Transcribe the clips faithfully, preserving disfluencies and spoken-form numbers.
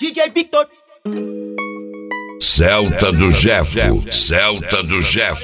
D J Victor. Celta do Jefo, Celta do Jefo.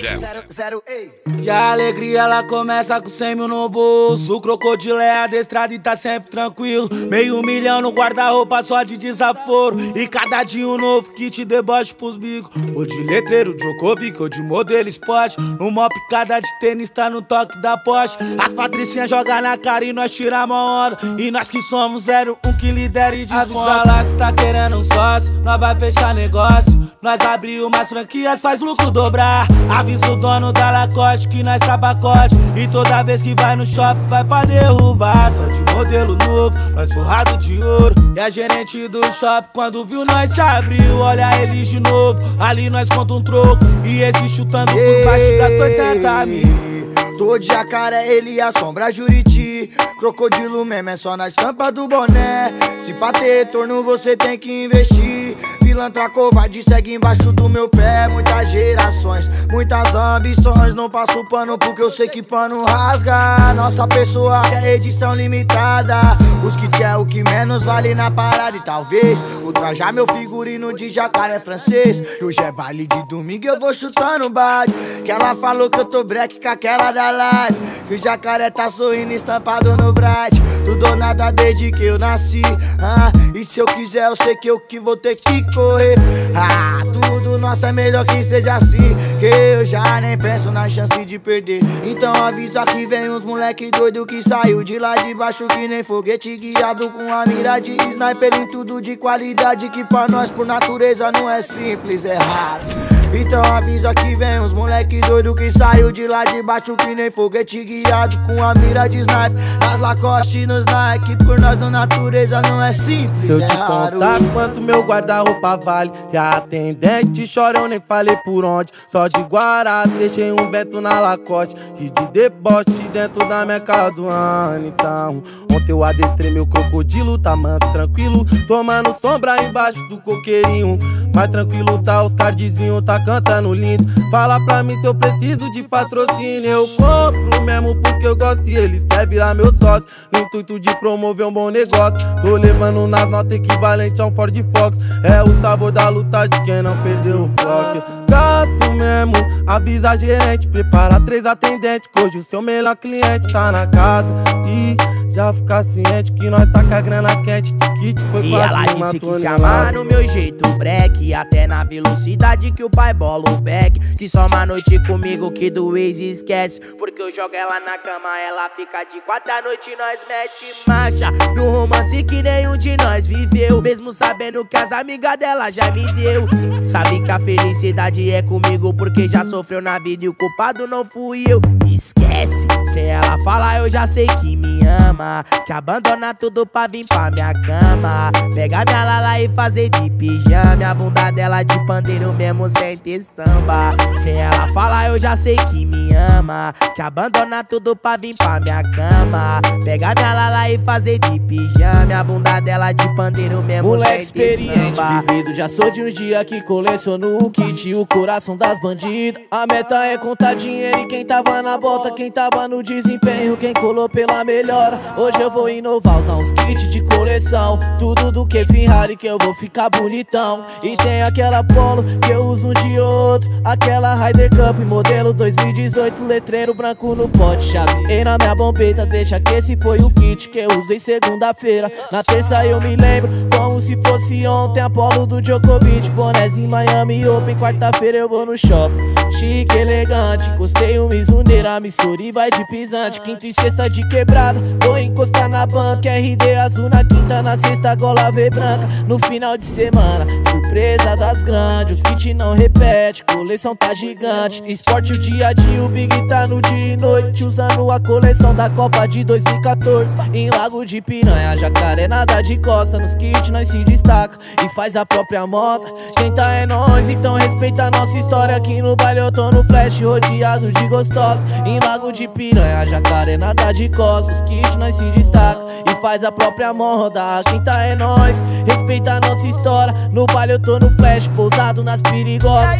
E a alegria ela começa com cem mil no bolso. O crocodilo é adestrado e tá sempre tranquilo. Meio milhão no guarda-roupa só de desaforo. E cada dia um novo kit deboche pros bicos. Ou de letreiro, Djokovic, ou de modelo esporte. Uma picada de tênis tá no toque da Porsche. As patricinhas jogam na cara e nós tiramos a onda. E nós que somos zero um que lidera e desconta. Avisa lá se tá querendo um sócio, nós vai fechar negócio. Nós abriu umas franquias, faz lucro dobrar. Avisa o dono da Lacoste que nós tá pacote. E toda vez que vai no shopping vai pra derrubar. Só de modelo novo, nós forrado de ouro. E a gerente do shopping quando viu nós se abriu. Olha ele de novo, ali nós conta um troco. E esse chutando por baixo gastou oitenta mil. Tô de jacaré, ele assombra Juriti. Crocodilo mesmo é só na estampa do boné. Se pra ter retorno você tem que investir. Pilantra covarde segue embaixo do meu pé. Muitas gerações, muitas ambições. Não passo pano porque eu sei que pano rasga. Nossa pessoa é edição limitada. Os kits é o que menos vale na parada. E talvez ultrajar meu figurino de jacaré francês. Hoje é baile de domingo, eu vou chutando baixo. Que ela falou que eu tô break com aquela da live. Que o jacaré tá sorrindo estampado no bright. Tudo ou nada desde que eu nasci. ah, E se eu quiser eu sei que eu que vou ter que correr. Ah, tudo nosso é melhor que seja assim. Que eu já nem penso na chance de perder. Então avisa que vem uns moleque doido que saiu de lá de baixo que nem foguete, guiado com a mira de sniper em tudo de qualidade. Que pra nós por natureza não é simples, é raro. Então avisa que vem uns moleque doido que saiu de lá de baixo que nem foguete, guiado com a mira de sniper. As Lacoste nos Nike, por nós na natureza não é simples, se eu é te raro. contar quanto meu guarda-roupa vale, e a atendente chora, eu nem falei por onde. Só de Guará deixei um vento na Lacoste e de deboche dentro da minha casa do ano. Então ontem eu adestrei meu crocodilo, tá manso, tranquilo, tomando sombra embaixo do coqueirinho. Mais tranquilo tá os cardzinhos, tá cantando lindo. Fala pra mim se eu preciso de patrocínio. Eu compro mesmo porque eu gosto e eles querem virar meu sócio. No intuito de promover um bom negócio. Tô levando nas notas equivalente a um Ford Fox. É o sabor da luta de quem não perdeu o foco. Gasto mesmo, avisa a gerente. Prepara três atendentes, que hoje o seu melhor cliente tá na casa. E já fica ciente que nós tá com a grana quente. Tiquite foi E quase ela uma disse que se tonelada. amar no meu jeito break, até na velocidade que o pai bola o back. Que só uma noite comigo que do ex esquece. Porque eu jogo ela na cama, ela fica de quatro da noite e nós mete marcha. No romance que nenhum de nós viveu, mesmo sabendo que as amigas dela já me deu. Sabe que a felicidade é comigo porque já sofreu na vida e o culpado não fui eu. Esquece, sem ela falar eu já sei que me ama. Que abandona tudo pra vir pra minha cama. Pegar minha lala e fazer de pijama. A bunda dela de pandeiro mesmo sem ter samba. Sem ela falar eu já sei que me ama. Que abandona tudo pra vir pra minha cama. Pegar minha lala e fazer de pijama. A bunda dela de pandeiro mesmo moleque sem ter experiente, samba. vivido, já sou de uns dias que coleciono o kit e o coração das bandidas. A meta é contar dinheiro e quem tava na bota, quem tava no desempenho, quem colou pela melhora. Hoje eu vou inovar, usar uns kits de coleção. Tudo do que Ferrari que eu vou ficar bonitão. E tem aquela Polo que eu uso um de outro. Aquela Ryder Cup modelo dois mil e dezoito, letreiro branco no pote. Chavei na minha bombeta, deixa que esse foi o kit que eu usei segunda-feira. Na terça eu me lembro como se fosse ontem. Apolo do Djokovic, bonézinho Miami Open. Quarta-feira eu vou no shopping, chique, elegante. Encostei o Mizuneira, Missouri vai de pisante. Quinta e sexta de quebrada, vou encostar na banca. R D azul na quinta, na sexta gola V branca. No final de semana, surpresa das grandes. Os kits não repete, coleção tá gigante. Esporte o dia a dia, o Big tá no dia e noite. Usando a coleção da Copa de dois mil e quatorze. Em Lago de Piranha, Jacaré nada de costa. Nos kits nós se destaca e faz a própria moda. Quem tá é nós, então respeita a nossa história. Aqui no baile eu tô no flash, rodeado de gostosos. Em Lago de Piranha, Jacaré nada de costa. Os kits nós se destaca e faz a própria moda. Quem tá é nós, respeita a nossa história. No baile eu tô no flash, pousado nas perigosas.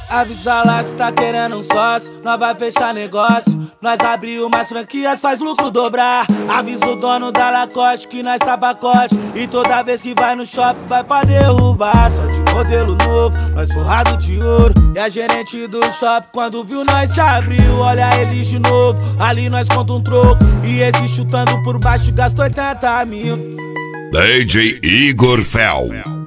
Avisa lá se tá querendo um sócio, nós vai fechar negócio. Nós abriu mais franquias, faz lucro dobrar. Avisa o dono da Lacoste que nós tá pacote. E toda vez que vai no shopping vai pra derrubar. Só de modelo novo, nós forrado de ouro. E a gerente do shopping quando viu nós se abriu. Olha ele de novo, ali nós conta um troco. E esse chutando por baixo gastou oitenta mil. D J Igor Fel.